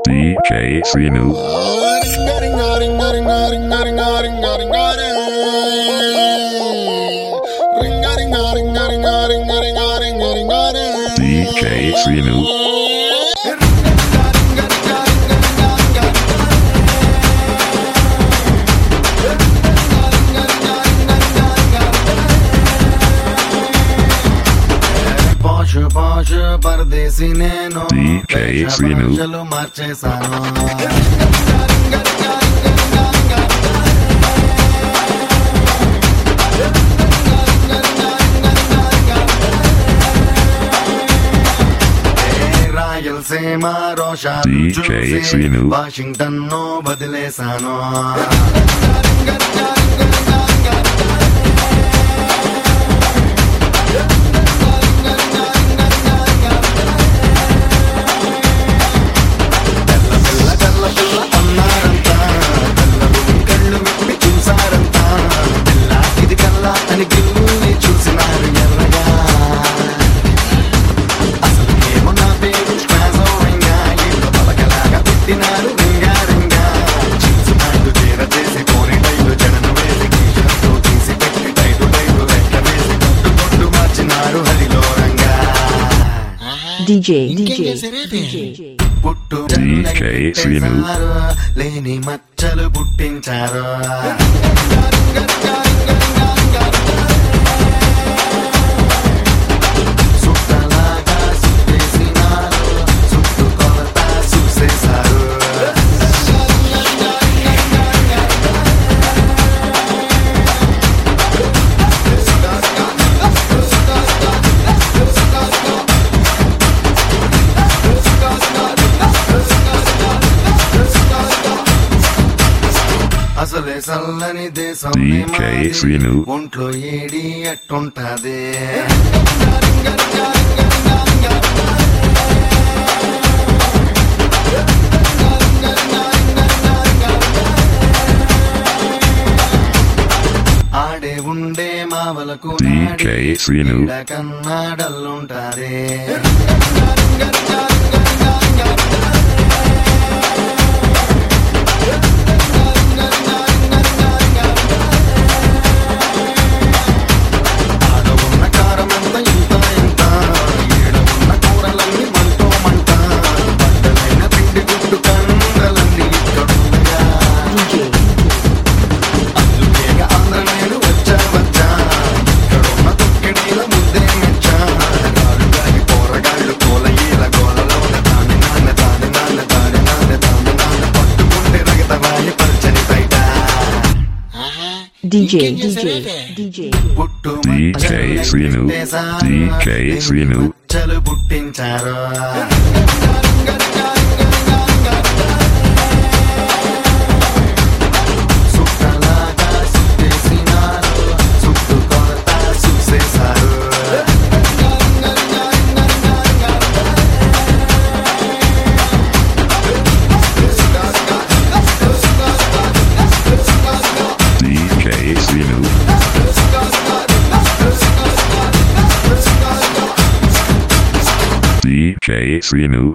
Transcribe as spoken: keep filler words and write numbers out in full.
D J Sinu. D J Sinu. పరదేశీ నేను D J Sinu. మార్చేశాను రాయలసీమ రోషాలు D J Sinu. వాషింగ్టన్ ను వదిలేశాను D J D J D J పుట్టు D J Sinu. లేని మచ్చలు పుట్టించారు సుట్టలాగా సుట్టేసినారు చుట్టు కొలత చూసేశారు అసలే సల్లని దేశం D J Sinu. ఒంట్లో ఏడి అట్టుంటది ఆడే ఉండే మావలకు D J Sinu. కన్నాడల్లుంటారే D J D J D J D J Sinu. D J Sinu. చలు పుట్టించారు సుట్టలాగా సుట్టేసినారు చుట్టు కొలత చూసేశారు D J Sinu. D J Sinu.